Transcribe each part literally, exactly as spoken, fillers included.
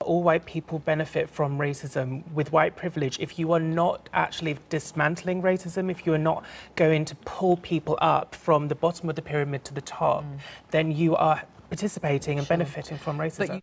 all white people benefit from racism with white privilege, if you are not actually dismantling racism, if you are not going to pull people up from the bottom of the pyramid to the top, mm. then you are participating and sure. benefiting from racism.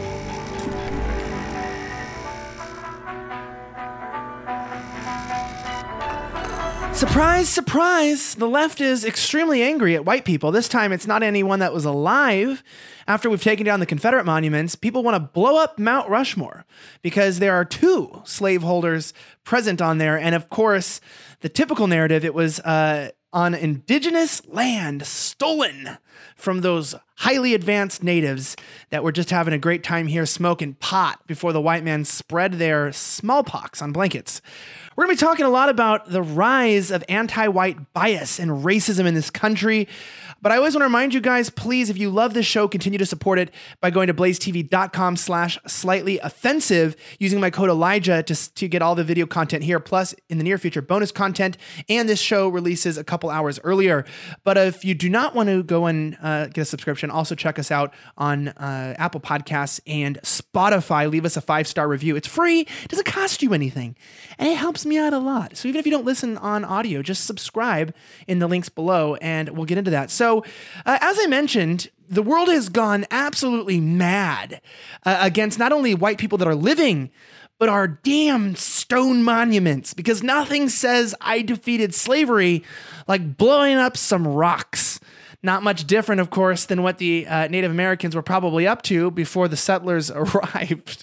Surprise, surprise, the left is extremely angry at white people. This time it's not anyone that was alive. After we've taken down the Confederate monuments, people want to blow up Mount Rushmore because there are two slaveholders present on there. And of course, the typical narrative, it was uh, on indigenous land stolen from those highly advanced natives that were just having a great time here smoking pot before the white man spread their smallpox on blankets. We're going to be talking a lot about the rise of anti-white bias and racism in this country. But I always want to remind you guys, please, if you love this show, continue to support it by going to blazetv.com slash slightly offensive, using my code Elijah to, to get all the video content here, plus in the near future, bonus content. And this show releases a couple hours earlier. But if you do not want to go and uh, get a subscription, also check us out on uh, Apple Podcasts and Spotify. Leave us a five-star review. It's free. It doesn't cost you anything. And it helps me out a lot. So even if you don't listen on audio, just subscribe in the links below and we'll get into that. So So, uh, as I mentioned, the world has gone absolutely mad uh, against not only white people that are living, but our damn stone monuments, because nothing says I defeated slavery like blowing up some rocks. Not much different, of course, than what the uh, Native Americans were probably up to before the settlers arrived.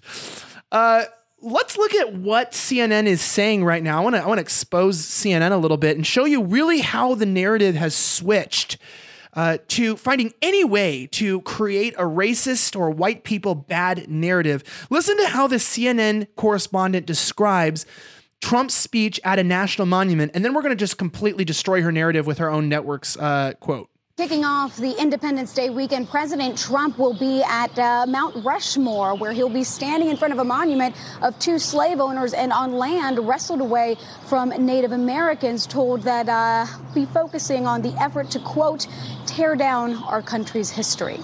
Uh, let's look at what C N N is saying right now. I want to I want to expose C N N a little bit and show you really how the narrative has switched Uh, to finding any way to create a racist or white people bad narrative. Listen to how the C N N correspondent describes Trump's speech at a national monument, and then we're going to just completely destroy her narrative with her own network's uh, quote. Kicking off the Independence Day weekend, President Trump will be at uh, Mount Rushmore, where he'll be standing in front of a monument of two slave owners and on land wrestled away from Native Americans, told that uh, be focusing on the effort to, quote, tear down our country's history.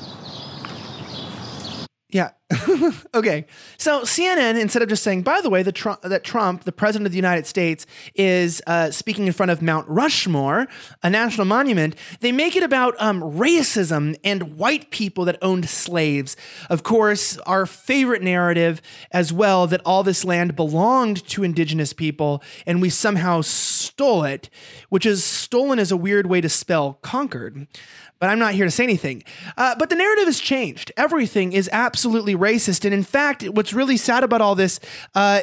Yeah. Okay. So C N N, instead of just saying, by the way, the Trump, that Trump, the president of the United States, is uh, speaking in front of Mount Rushmore, a national monument, they make it about um, racism and white people that owned slaves. Of course, our favorite narrative as well, that all this land belonged to indigenous people and we somehow stole it, which is stolen is a weird way to spell conquered. But I'm not here to say anything. Uh, but the narrative has changed. Everything is absolutely racist. And in fact, what's really sad about all this uh,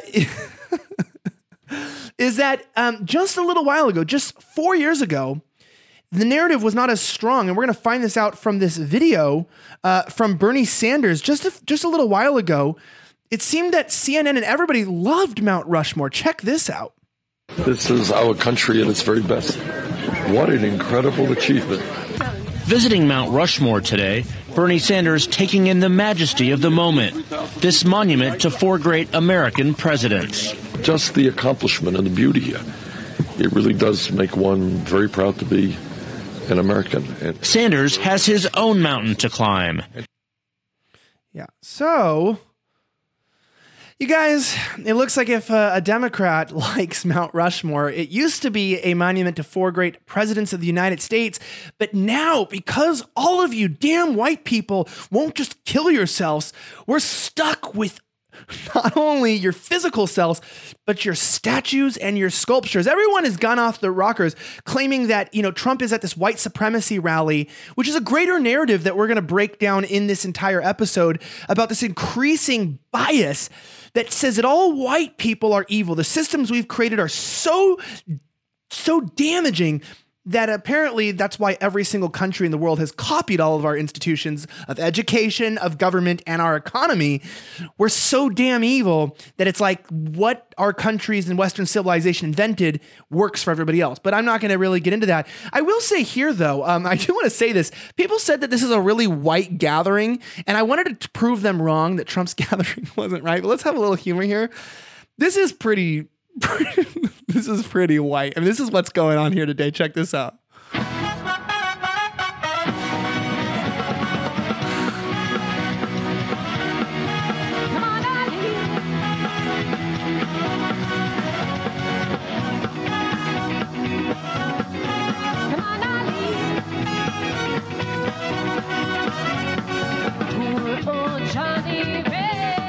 is that um, just a little while ago, just four years ago, the narrative was not as strong. And we're going to find this out from this video uh, from Bernie Sanders just a, just a little while ago. It seemed that C N N and everybody loved Mount Rushmore. Check this out. This is our country at its very best. What an incredible achievement. Visiting Mount Rushmore today, Bernie Sanders taking in the majesty of the moment, this monument to four great American presidents. Just the accomplishment and the beauty here. It really does make one very proud to be an American. And Sanders has his own mountain to climb. Yeah, so you guys, it looks like if uh, a Democrat likes Mount Rushmore, it used to be a monument to four great presidents of the United States. But now, because all of you damn white people won't just kill yourselves, we're stuck with not only your physical selves, but your statues and your sculptures. Everyone has gone off the rockers claiming that, you know, Trump is at this white supremacy rally, which is a greater narrative that we're going to break down in this entire episode about this increasing bias that says that all white people are evil. The systems we've created are so, so damaging that apparently that's why every single country in the world has copied all of our institutions of education, of government, and our economy. We're so damn evil that it's like what our countries and Western civilization invented works for everybody else. But I'm not going to really get into that. I will say here, though, um, I do want to say this. People said that this is a really white gathering, and I wanted to prove them wrong that Trump's gathering wasn't right. But let's have a little humor here. This is pretty... This is pretty white. I mean, this is what's going on here today. Check this out. Come on down,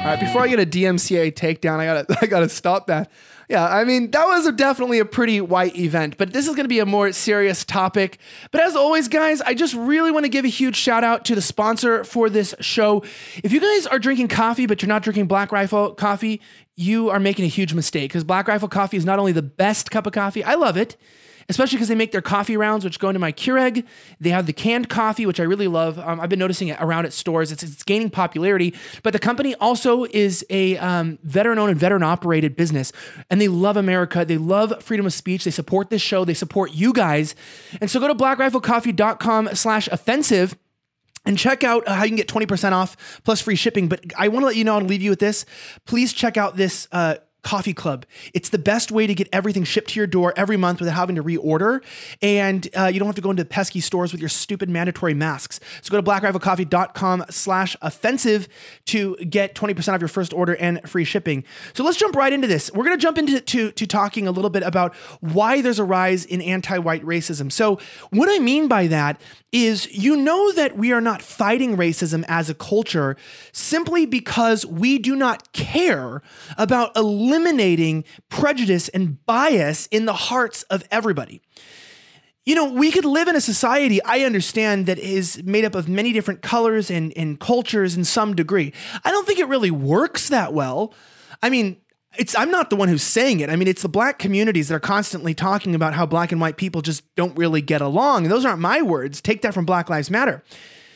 All right, before I get a D M C A takedown, I gotta I gotta stop that. Yeah, I mean, that was a, definitely a pretty white event, but this is going to be a more serious topic. But as always, guys, I just really want to give a huge shout out to the sponsor for this show. If you guys are drinking coffee, but you're not drinking Black Rifle coffee, you are making a huge mistake, because Black Rifle coffee is not only the best cup of coffee, I love it, especially because they make their coffee rounds, which go into my Keurig. They have the canned coffee, which I really love. Um, I've been noticing it around at stores. It's, it's gaining popularity. But the company also is a um, veteran-owned and veteran-operated business, and they love America. They love freedom of speech. They support this show. They support you guys. And so go to blackriflecoffee.com slash offensive and check out uh, how you can get twenty percent off plus free shipping. But I want to let you know and leave you with this. Please check out this uh Coffee Club. It's the best way to get everything shipped to your door every month without having to reorder. And uh, you don't have to go into pesky stores with your stupid mandatory masks. So go to blackriflecoffee.com slash offensive to get twenty percent off your first order and free shipping. So let's jump right into this. We're going to jump into to, to talking a little bit about why there's a rise in anti-white racism. So what I mean by that is, you know that we are not fighting racism as a culture simply because we do not care about eliminating prejudice and bias in the hearts of everybody. You know, we could live in a society, I understand, that is made up of many different colors and, and cultures in some degree. I don't think it really works that well. I mean, It's I'm not the one who's saying it. I mean, it's the black communities that are constantly talking about how black and white people just don't really get along. And those aren't my words. Take that from Black Lives Matter.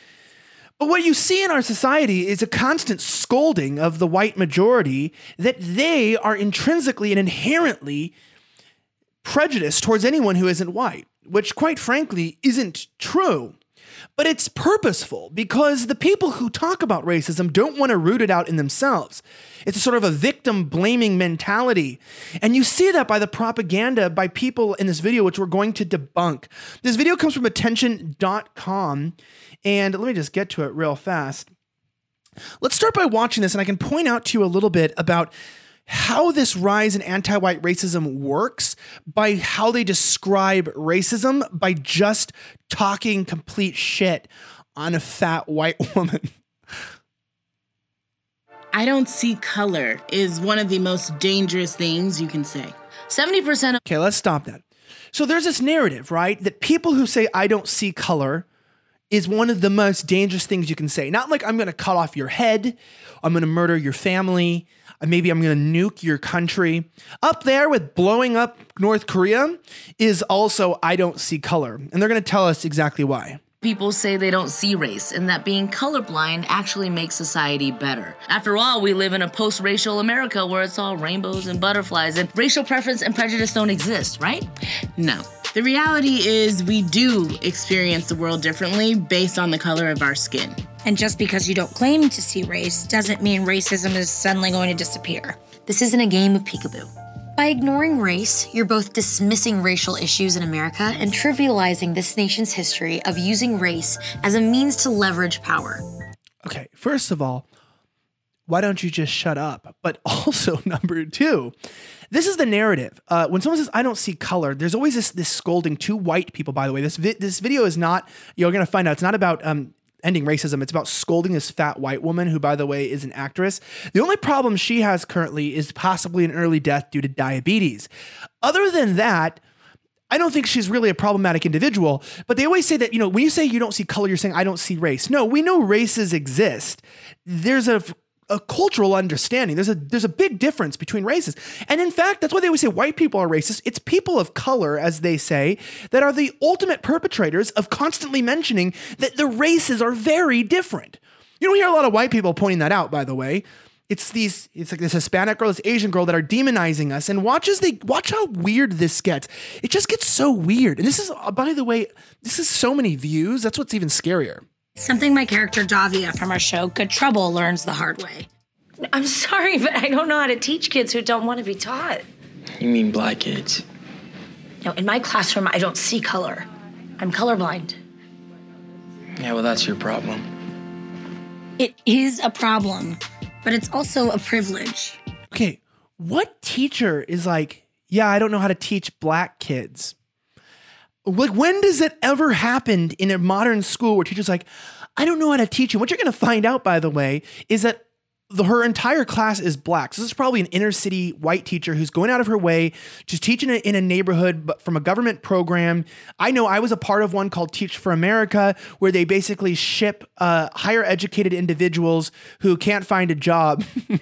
But what you see in our society is a constant scolding of the white majority that they are intrinsically and inherently prejudiced towards anyone who isn't white, which quite frankly isn't true. But it's purposeful, because the people who talk about racism don't want to root it out in themselves. It's a sort of a victim blaming mentality. And you see that by the propaganda by people in this video, which we're going to debunk. This video comes from attention dot com. And let me just get to it real fast. Let's start by watching this, and I can point out to you a little bit about how this rise in anti-white racism works by how they describe racism by just talking complete shit on a fat white woman. I don't see color is one of the most dangerous things you can say. seventy percent of- Okay, let's stop that. So there's this narrative, right, that people who say I don't see color is one of the most dangerous things you can say. Not like I'm going to cut off your head, I'm going to murder your family, maybe I'm going to nuke your country. Up there with blowing up North Korea is also I don't see color. And they're going to tell us exactly why. People say they don't see race, and that being colorblind actually makes society better. After all, we live in a post-racial America where it's all rainbows and butterflies, and racial preference and prejudice don't exist, right? No. The reality is we do experience the world differently based on the color of our skin. And just because you don't claim to see race doesn't mean racism is suddenly going to disappear. This isn't a game of peekaboo. By ignoring race, you're both dismissing racial issues in America and trivializing this nation's history of using race as a means to leverage power. Okay, first of all, why don't you just shut up? But also, number two, this is the narrative. Uh, when someone says, I don't see color, there's always this, this scolding to white people, by the way. This, vi- this video is not, you're going to find out, it's not about um, ending racism. It's about scolding this fat white woman who, by the way, is an actress. The only problem she has currently is possibly an early death due to diabetes. Other than that, I don't think she's really a problematic individual, but they always say that, you know, when you say you don't see color, you're saying I don't see race. No, we know races exist. There's a a cultural understanding. There's a there's a big difference between races. And in fact, that's why they always say white people are racist. It's people of color, as they say, that are the ultimate perpetrators of constantly mentioning that the races are very different. You don't hear a lot of white people pointing that out, by the way. It's these, it's like this Hispanic girl, this Asian girl that are demonizing us. And watch as they, watch how weird this gets. It just gets so weird. And this is, by the way, this is so many views. That's what's even scarier. Something my character Davia from our show Good Trouble learns the hard way. I'm sorry, but I don't know how to teach kids who don't want to be taught. You mean black kids? No, in my classroom, I don't see color. I'm colorblind. Yeah, well, that's your problem. It is a problem, but it's also a privilege. Okay, what teacher is like, yeah, I don't know how to teach black kids? Like, when does it ever happen in a modern school where teachers are like, I don't know how to teach you? What you're going to find out, by the way, is that the, her entire class is black. So this is probably an inner city white teacher who's going out of her way to teach in a, in a neighborhood, but from a government program. I know I was a part of one called Teach for America, where they basically ship uh, higher educated individuals who can't find a job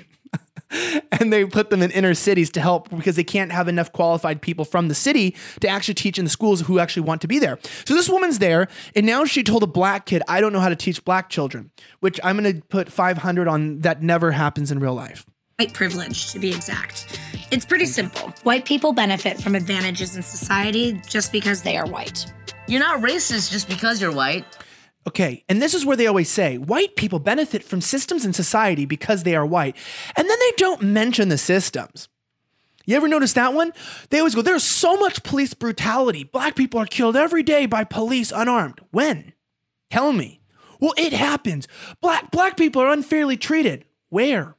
and they put them in inner cities to help because they can't have enough qualified people from the city to actually teach in the schools who actually want to be there. So this woman's there, and now she told a black kid, I don't know how to teach black children, which I'm going to put five hundred on. That never happens in real life. White privilege, to be exact. It's pretty simple. White people benefit from advantages in society just because they are white. You're not racist just because you're white. Okay, and this is where they always say, white people benefit from systems in society because they are white. And then they don't mention the systems. You ever notice that one? They always go, there's so much police brutality. Black people are killed every day by police unarmed. When? Tell me. Well, it happens. Black, black people are unfairly treated. Where?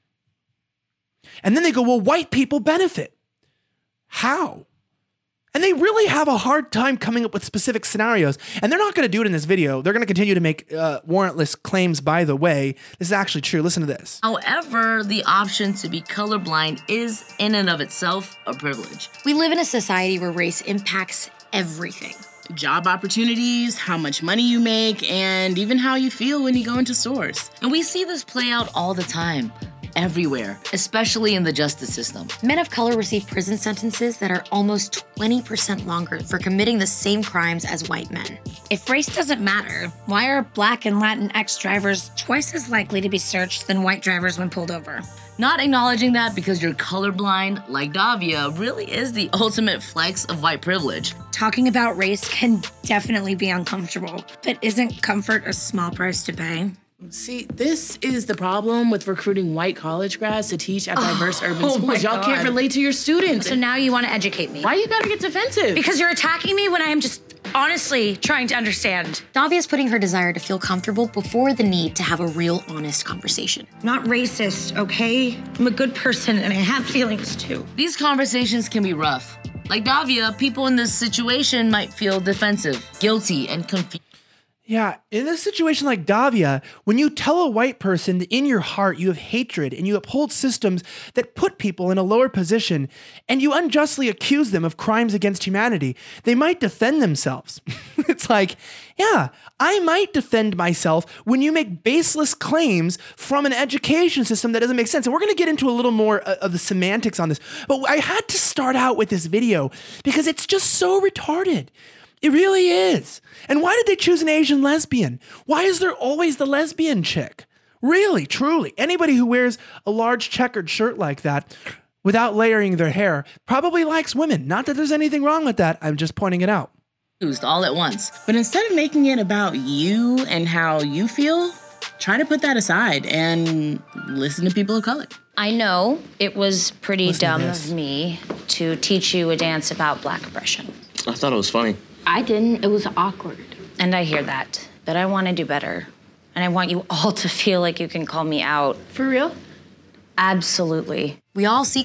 And then they go, well, white people benefit. How? And they really have a hard time coming up with specific scenarios. And they're not going to do it in this video. They're going to continue to make uh, warrantless claims, by the way. This is actually true. Listen to this. However, the option to be colorblind is in and of itself a privilege. We live in a society where race impacts everything. Job opportunities, how much money you make, and even how you feel when you go into stores. And we see this play out all the time. Everywhere, especially in the justice system. Men of color receive prison sentences that are almost twenty percent longer for committing the same crimes as white men. If race doesn't matter, why are Black and Latinx drivers twice as likely to be searched than white drivers when pulled over? Not acknowledging that because you're colorblind, like Davia, really is the ultimate flex of white privilege. Talking about race can definitely be uncomfortable, but isn't comfort a small price to pay? See, this is the problem with recruiting white college grads to teach at diverse oh, urban schools. Oh Y'all can't relate to your students. So now you want to educate me. Why you gotta get defensive? Because you're attacking me when I am just honestly trying to understand. Davia is putting her desire to feel comfortable before the need to have a real, honest conversation. Not racist, okay? I'm a good person and I have feelings too. These conversations can be rough. Like Davia, people in this situation might feel defensive, guilty, and confused. Yeah, in a situation like Davia, when you tell a white person that in your heart you have hatred and you uphold systems that put people in a lower position and you unjustly accuse them of crimes against humanity, they might defend themselves. It's like, yeah, I might defend myself when you make baseless claims from an education system that doesn't make sense. And we're going to get into a little more of the semantics on this, but I had to start out with this video because it's just so retarded. It really is. And why did they choose an Asian lesbian? Why is there always the lesbian chick? Really, truly, anybody who wears a large checkered shirt like that without layering their hair probably likes women. Not that there's anything wrong with that. I'm just pointing it out. All at once. But instead of making it about you and how you feel, try to put that aside and listen to people of color. I know it was pretty Listen dumb of me to teach you a dance about Black oppression. I thought it was funny. I didn't. It was awkward. And I hear that. But I want to do better. And I want you all to feel like you can call me out. For real? Absolutely. We all seek.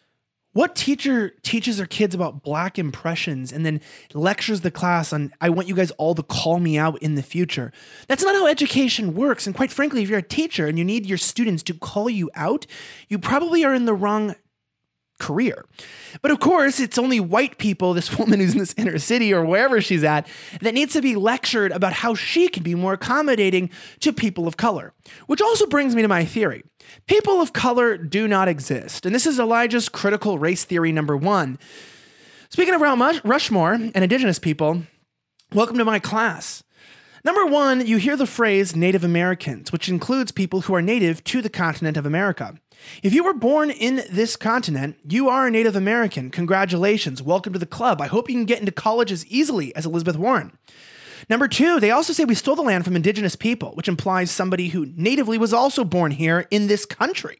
What teacher teaches their kids about Black impressions and then lectures the class on, I want you guys all to call me out in the future? That's not how education works. And quite frankly, if you're a teacher and you need your students to call you out, you probably are in the wrong career. But of course, it's only white people, this woman who's in this inner city or wherever she's at, that needs to be lectured about how she can be more accommodating to people of color. Which also brings me to my theory. People of color do not exist. And this is Elijah's critical race theory number one. Speaking of Mount Rushmore and indigenous people, welcome to my class. Number one, you hear the phrase Native Americans, which includes people who are native to the continent of America. If you were born in this continent, you are a Native American. Congratulations. Welcome to the club. I hope you can get into college as easily as Elizabeth Warren. Number two, they also say we stole the land from indigenous people, which implies somebody who natively was also born here in this country.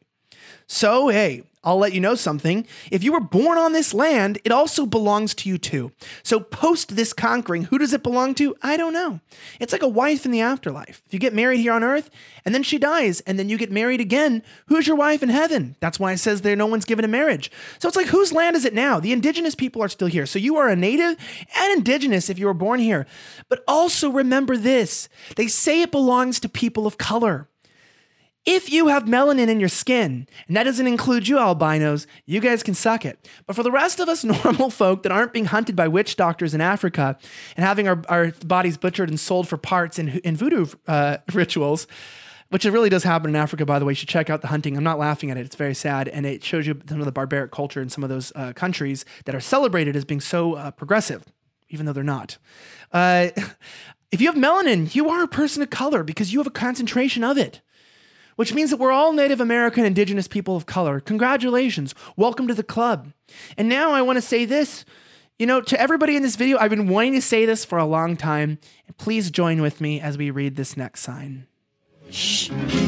So, hey, I'll let you know something. If you were born on this land, it also belongs to you too. So post this conquering, who does it belong to? I don't know. It's like a wife in the afterlife. If you get married here on earth and then she dies and then you get married again, who's your wife in heaven? That's why it says there no one's given a marriage. So it's like, whose land is it now? The indigenous people are still here. So you are a native and indigenous if you were born here. But also remember this, they say it belongs to people of color. If you have melanin in your skin, and that doesn't include you albinos, you guys can suck it. But for the rest of us normal folk that aren't being hunted by witch doctors in Africa and having our, our bodies butchered and sold for parts in, in voodoo uh, rituals, which it really does happen in Africa, by the way, you should check out The Hunting. I'm not laughing at it. It's very sad. And it shows you some of the barbaric culture in some of those uh, countries that are celebrated as being so uh, progressive, even though they're not. Uh, if you have melanin, you are a person of color because you have a concentration of it, which means that we're all Native American indigenous people of color. Congratulations. Welcome to the club. And now I want to say this, you know, to everybody in this video, I've been wanting to say this for a long time. And please join with me as we read this next sign. Shh.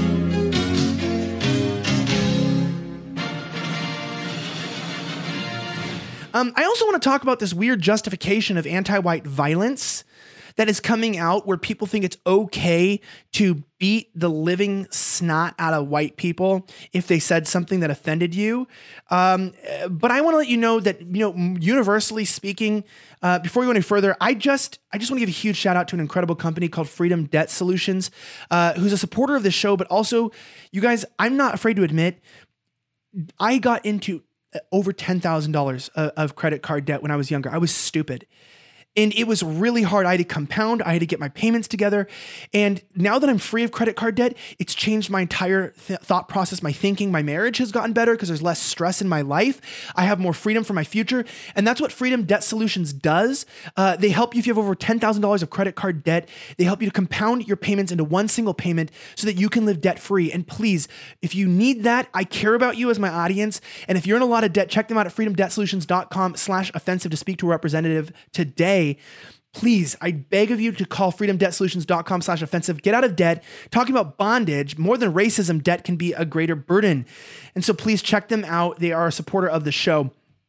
Um, I also want to talk about this weird justification of anti-white violence that is coming out where people think it's okay to beat the living snot out of white people if they said something that offended you. Um, but I want to let you know that, you know, universally speaking, uh, before we go any further, I just I just want to give a huge shout out to an incredible company called Freedom Debt Solutions, uh, who's a supporter of this show. But also, you guys, I'm not afraid to admit, I got into over ten thousand dollars of credit card debt when I was younger. I was stupid. And it was really hard. I had to compound. I had to get my payments together. And now that I'm free of credit card debt, it's changed my entire th- thought process, my thinking. My marriage has gotten better because there's less stress in my life. I have more freedom for my future. And that's what Freedom Debt Solutions does. Uh, they help you if you have over ten thousand dollars of credit card debt. They help you to compound your payments into one single payment so that you can live debt free. And please, if you need that, I care about you as my audience. And if you're in a lot of debt, check them out at freedomdebtsolutions.com slash offensive to speak to a representative today. Please, I beg of you to call freedomdebtsolutions.com slash offensive. Get out of debt. Talking about bondage, more than racism, debt can be a greater burden. And so please check them out. They are a supporter of the show.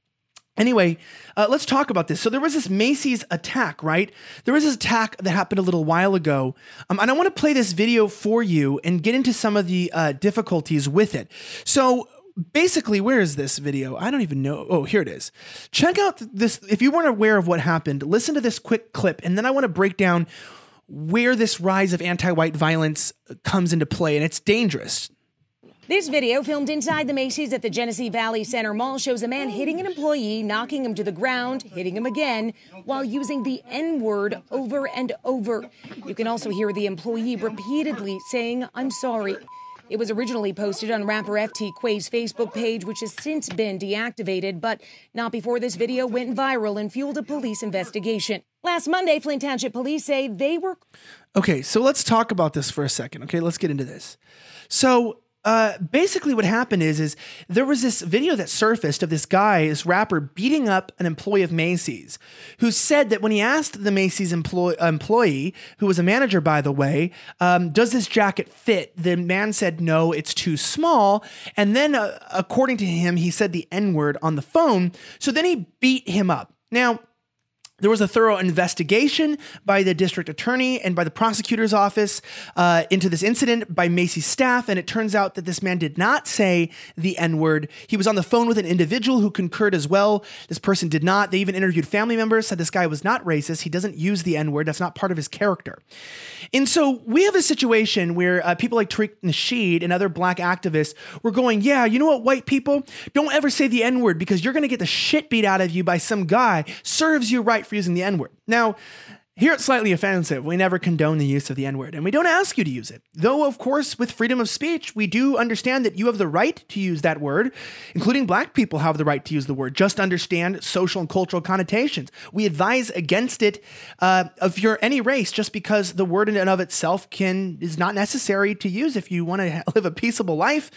Anyway, uh, let's talk about this. So there was this Macy's attack, right? There was this attack that happened a little while ago. Um, and I want to play this video for you and get into some of the uh, difficulties with it. So basically, where is this video? I don't even know. Oh, here it is. Check out this. If you weren't aware of what happened, listen to this quick clip. And then I want to break down where this rise of anti-white violence comes into play. And it's dangerous. This video, filmed inside the Macy's at the Genesee Valley Center Mall, shows a man hitting an employee, knocking him to the ground, hitting him again, while using the N-word over and over. You can also hear the employee repeatedly saying, "I'm sorry." It was originally posted on rapper F T Quay's Facebook page, which has since been deactivated, but not before this video went viral and fueled a police investigation. Last Monday, Flint Township Police say they were... Okay, so let's talk about this for a second. Okay, let's get into this. So... Uh, basically what happened is, is there was this video that surfaced of this guy, this rapper, beating up an employee of Macy's, who said that when he asked the Macy's employee, employee who was a manager, by the way, um, does this jacket fit? The man said, no, it's too small. And then uh, according to him, he said the N-word on the phone. So then he beat him up. Now, there was a thorough investigation by the district attorney and by the prosecutor's office uh, into this incident by Macy's staff, and it turns out that this man did not say the N-word. He was on the phone with an individual who concurred as well. This person did not. They even interviewed family members, said this guy was not racist. He doesn't use the N-word. That's not part of his character. And so we have a situation where uh, people like Tariq Nasheed and other black activists were going, yeah, you know what, white people? Don't ever say the N-word because you're going to get the shit beat out of you by some guy. Serves you right for using the N-word. Now, here it's slightly offensive. We never condone the use of the N-word, and we don't ask you to use it. Though, of course, with freedom of speech, we do understand that you have the right to use that word, including black people have the right to use the word. Just understand social and cultural connotations. We advise against it uh, if you're any race, just because the word in and of itself can is not necessary to use if you want to live a peaceable life.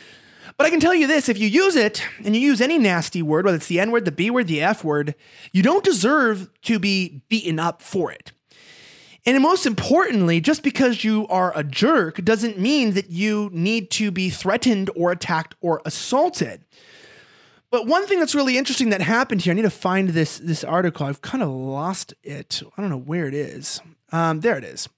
But I can tell you this, if you use it, and you use any nasty word, whether it's the N-word, the B-word, the F-word, you don't deserve to be beaten up for it. And most importantly, just because you are a jerk doesn't mean that you need to be threatened or attacked or assaulted. But one thing that's really interesting that happened here, I need to find this, this article. I've kind of lost it. I don't know where it is. Um, there it is.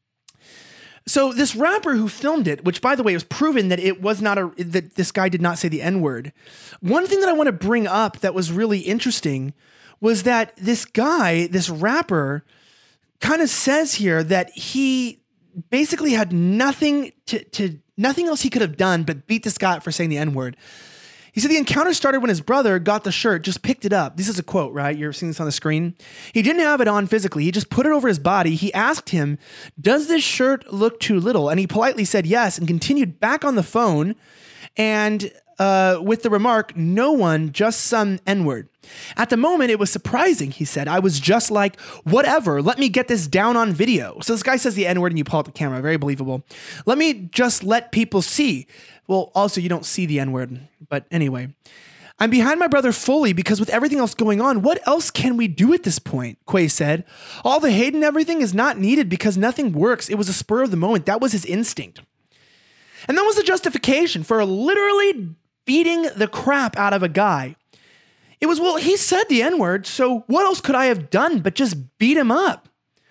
So this rapper who filmed it, which by the way, it was proven that it was not a, that this guy did not say the N-word. One thing that I want to bring up that was really interesting was that this guy, this rapper, kind of says here that he basically had nothing to, to nothing else he could have done but beat this guy up for saying the N-word. He said the encounter started when his brother got the shirt, just picked it up. This is a quote, right? You're seeing this on the screen. He didn't have it on physically. He just put it over his body. He asked him, does this shirt look too little? And he politely said yes and continued back on the phone and uh, with the remark, no one, just some N-word. At the moment, it was surprising, he said. I was just like, whatever, let me get this down on video. So this guy says the N-word and you pull out the camera. Very believable. Let me just let people see. Well, also, you don't see the N-word. But anyway, I'm behind my brother fully because with everything else going on, what else can we do at this point? Quay said. All the hate and everything is not needed because nothing works. It was a spur of the moment. That was his instinct. And that was the justification for literally beating the crap out of a guy. It was, well, he said the N-word, so what else could I have done but just beat him up?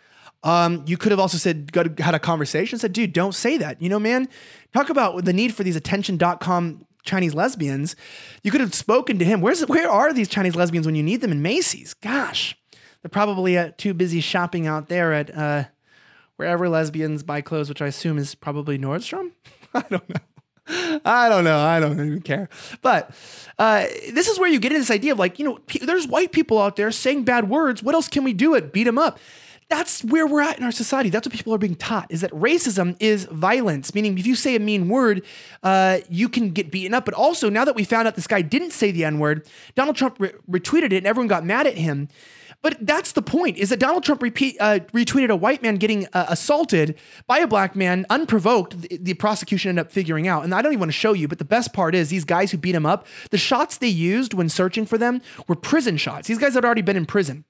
Um, you could have also said, got, had a conversation, said, dude, don't say that. You know, man, talk about the need for these attention dot com Chinese lesbians. You could have spoken to him. Where's Where are these Chinese lesbians when you need them in Macy's? Gosh, they're probably uh, too busy shopping out there at uh, wherever lesbians buy clothes, which I assume is probably Nordstrom. I don't know. I don't know. I don't even care. But uh, this is where you get into this idea of like, you know, p- there's white people out there saying bad words. What else can we do it? Beat them up. That's where we're at in our society. That's what people are being taught, is that racism is violence, meaning if you say a mean word, uh, you can get beaten up. But also, now that we found out this guy didn't say the N-word, Donald Trump re- retweeted it and everyone got mad at him. But that's the point, is that Donald Trump repeat, uh, retweeted a white man getting uh, assaulted by a black man, unprovoked. The, the prosecution ended up figuring out. And I don't even want to show you, but the best part is these guys who beat him up, the shots they used when searching for them were prison shots. These guys had already been in prison.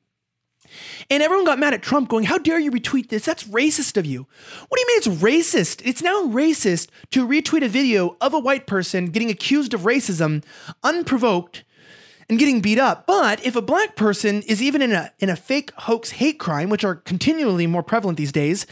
And everyone got mad at Trump going, how dare you retweet this? That's racist of you. What do you mean it's racist? It's now racist to retweet a video of a white person getting accused of racism, unprovoked, and getting beat up. But if a black person is even in a in a fake hoax hate crime, which are continually more prevalent these days,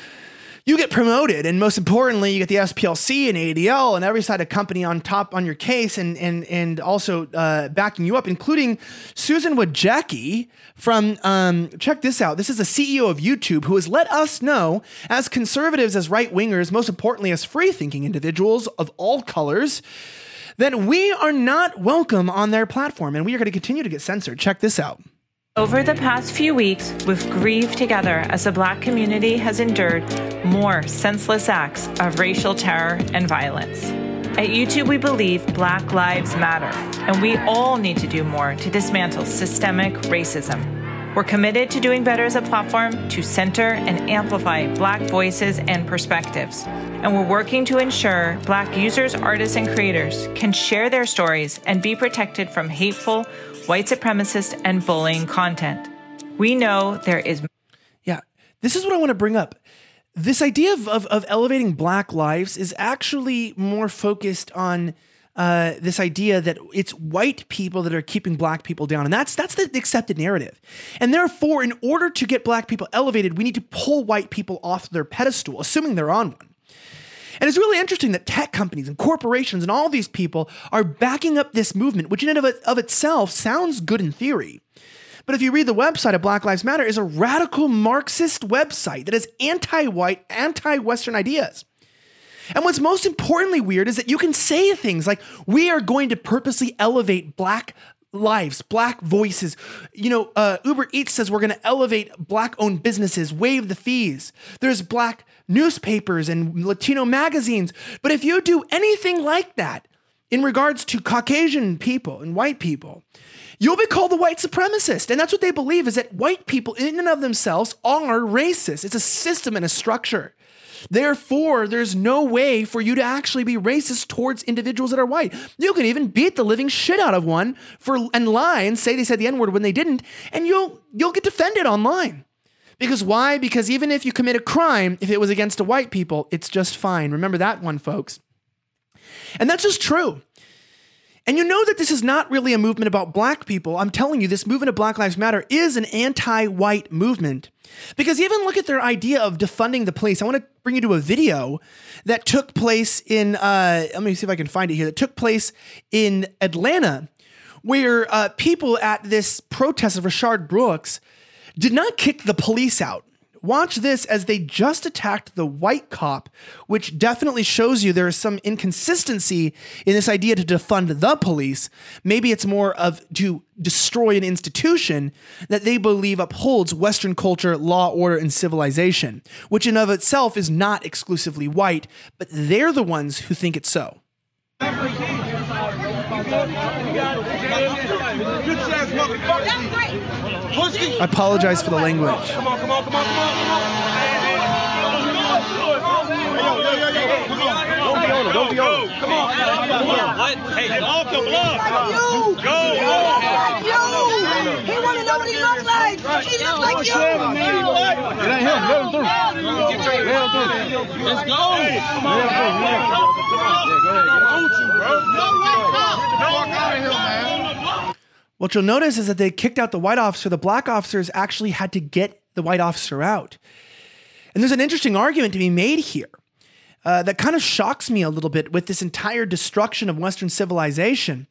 you get promoted. And most importantly, you get the S P L C and A D L and every side of company on top on your case and and and also uh, backing you up, including Susan Wojcicki from, um, check this out. This is the C E O of YouTube who has let us know, as conservatives, as right-wingers, most importantly, as free-thinking individuals of all colors, that we are not welcome on their platform and we are going to continue to get censored. Check this out. Over the past few weeks, we've grieved together as the Black community has endured more senseless acts of racial terror and violence. At YouTube, we believe Black lives matter, and we all need to do more to dismantle systemic racism. We're committed to doing better as a platform to center and amplify Black voices and perspectives. And we're working to ensure Black users, artists, and creators can share their stories and be protected from hateful, white supremacist, and bullying content. We know there is... Yeah, this is what I want to bring up. This idea of, of, of elevating Black lives is actually more focused on uh, this idea that it's white people that are keeping Black people down. And that's that's the accepted narrative. And therefore, in order to get Black people elevated, we need to pull white people off their pedestal, assuming they're on one. And it's really interesting that tech companies and corporations and all these people are backing up this movement, which in and of, it, of itself sounds good in theory. But if you read the website of Black Lives Matter, it's a radical Marxist website that has anti-white, anti-Western ideas. And what's most importantly weird is that you can say things like, we are going to purposely elevate Black lives, Black voices. You know, uh, Uber Eats says we're going to elevate Black-owned businesses, waive the fees. There's Black newspapers and Latino magazines. But if you do anything like that in regards to Caucasian people and white people, you'll be called a white supremacist. And that's what they believe, is that white people in and of themselves are racist. It's a system and a structure. Therefore, there's no way for you to actually be racist towards individuals that are white. You can even beat the living shit out of one for and lie and say they said the N-word when they didn't, and you'll you'll get defended online. Because why? Because even if you commit a crime, if it was against a white people, it's just fine. Remember that one, folks. And that's just true. And you know that this is not really a movement about Black people. I'm telling you, this movement of Black Lives Matter is an anti-white movement. Because even look at their idea of defunding the police. I want to bring you to a video that took place in, uh, let me see if I can find it here, that took place in Atlanta, where uh, people at this protest of Rayshard Brooks did not kick the police out. Watch this as they just attacked the white cop, which definitely shows you there is some inconsistency in this idea to defund the police. Maybe it's more of to destroy an institution that they believe upholds Western culture, law, order, and civilization, which in of itself is not exclusively white, but they're the ones who think it's so. I apologize for the language. Come on, come on, come on, come on, come on. Don't be on him, don't be on him. Come on. What? Hey, get off the block. Go. Go. He want to know what he looks like. He looks like you. It ain't him. Let him through. Let him through. Let's go. Come on. Let him through. What you'll notice is that they kicked out the white officer. The black officers actually had to get the white officer out. And there's an interesting argument to be made here uh, that kind of shocks me a little bit with this entire destruction of Western civilization.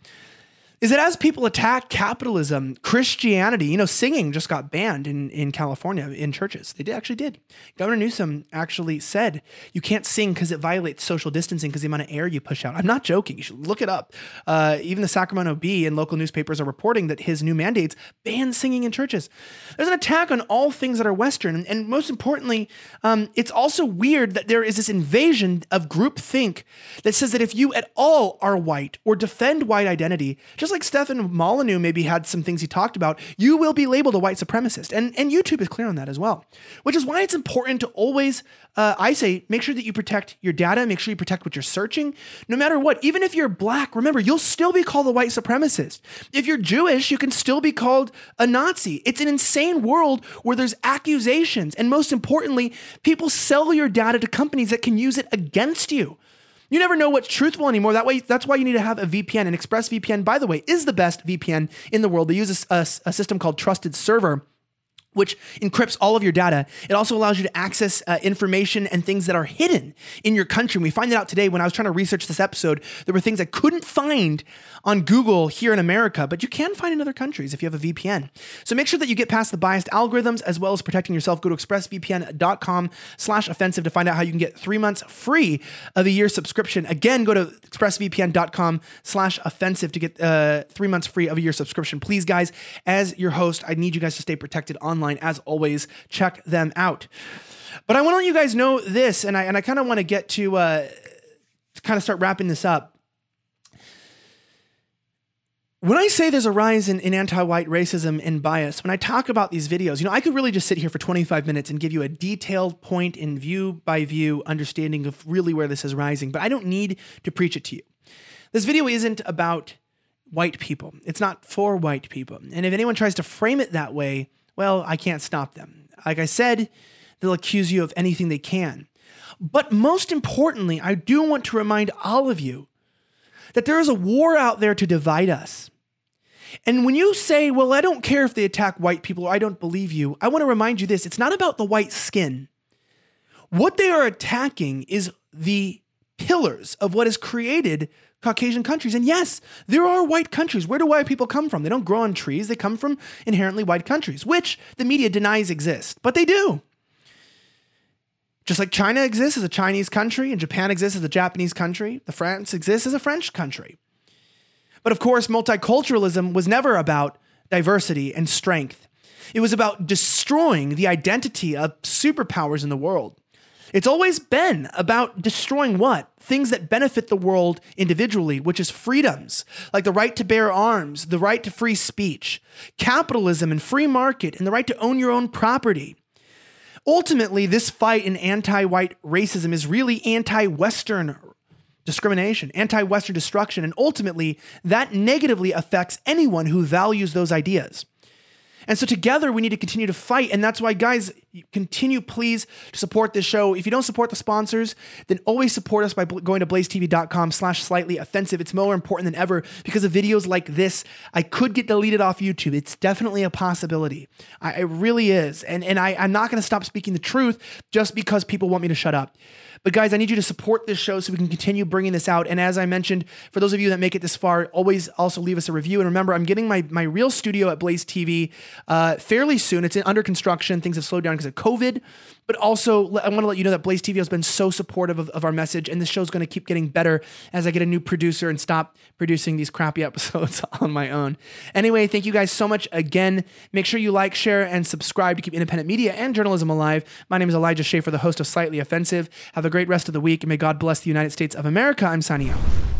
Is that as people attack capitalism, Christianity, you know, singing just got banned in, in California in churches. They did, actually did. Governor Newsom actually said, you can't sing because it violates social distancing because the amount of air you push out. I'm not joking. You should look it up. Uh, even the Sacramento Bee and local newspapers are reporting that his new mandates ban singing in churches. There's an attack on all things that are Western. And, and most importantly, um, it's also weird that there is this invasion of groupthink that says that if you at all are white or defend white identity, just like Stefan Molyneux maybe had some things he talked about, you will be labeled a white supremacist. And, and YouTube is clear on that as well, which is why it's important to always, uh, I say, make sure that you protect your data, make sure you protect what you're searching, no matter what. Even if you're black, remember, you'll still be called a white supremacist. If you're Jewish, you can still be called a Nazi. It's an insane world where there's accusations. And most importantly, people sell your data to companies that can use it against you. You never know what's truthful anymore. That way, that's why you need to have a V P N. And ExpressVPN, by the way, is the best V P N in the world. They use a, a, a system called Trusted Server, which encrypts all of your data. It also allows you to access uh, information and things that are hidden in your country. And we find that out today when I was trying to research this episode. There were things I couldn't find on Google here in America, but you can find in other countries if you have a V P N. So make sure that you get past the biased algorithms as well as protecting yourself. Go to expressvpn.com slash offensive to find out how you can get three months free of a year subscription. Again, go to expressvpn.com slash offensive to get uh, three months free of a year subscription. Please, guys, as your host, I need you guys to stay protected online. As always, check them out. But I want to let you guys know this, and I and I kind of want to get to uh, kind of start wrapping this up. When I say there's a rise in, in anti-white racism and bias, when I talk about these videos, you know, I could really just sit here for twenty-five minutes and give you a detailed point in view by view understanding of really where this is rising, but I don't need to preach it to you. This video isn't about white people. It's not for white people. And if anyone tries to frame it that way, well, I can't stop them. Like I said, they'll accuse you of anything they can. But most importantly, I do want to remind all of you that there is a war out there to divide us. And when you say, well, I don't care if they attack white people or I don't believe you, I want to remind you this. It's not about the white skin. What they are attacking is the pillars of what has created Caucasian countries. And yes, there are white countries. Where do white people come from? They don't grow on trees. They come from inherently white countries, which the media denies exist, but they do. Just like China exists as a Chinese country and Japan exists as a Japanese country, the France exists as a French country. But of course, multiculturalism was never about diversity and strength. It was about destroying the identity of superpowers in the world. It's always been about destroying what? Things that benefit the world individually, which is freedoms, like the right to bear arms, the right to free speech, capitalism and free market, and the right to own your own property. Ultimately, this fight in anti-white racism is really anti-Western discrimination, anti-Western destruction, and ultimately, that negatively affects anyone who values those ideas. And so together we need to continue to fight. And that's why, guys, continue please to support this show. If you don't support the sponsors, then always support us by going to blazetv.com slash slightly offensive. It's more important than ever because of videos like this. I could get deleted off YouTube. It's definitely a possibility. I, it really is. And, and I, I'm not going to stop speaking the truth just because people want me to shut up. But guys, I need you to support this show so we can continue bringing this out. And as I mentioned, for those of you that make it this far, always also leave us a review. And remember, I'm getting my, my real studio at Blaze T V uh, fairly soon. It's in, under construction. Things have slowed down because of COVID. But also, I want to let you know that Blaze T V has been so supportive of, of our message, and this show's going to keep getting better as I get a new producer and stop producing these crappy episodes on my own. Anyway, thank you guys so much again. Make sure you like, share, and subscribe to keep independent media and journalism alive. My name is Elijah Schaffer, the host of Slightly Offensive. Have a great rest of the week, and may God bless the United States of America. I'm signing out.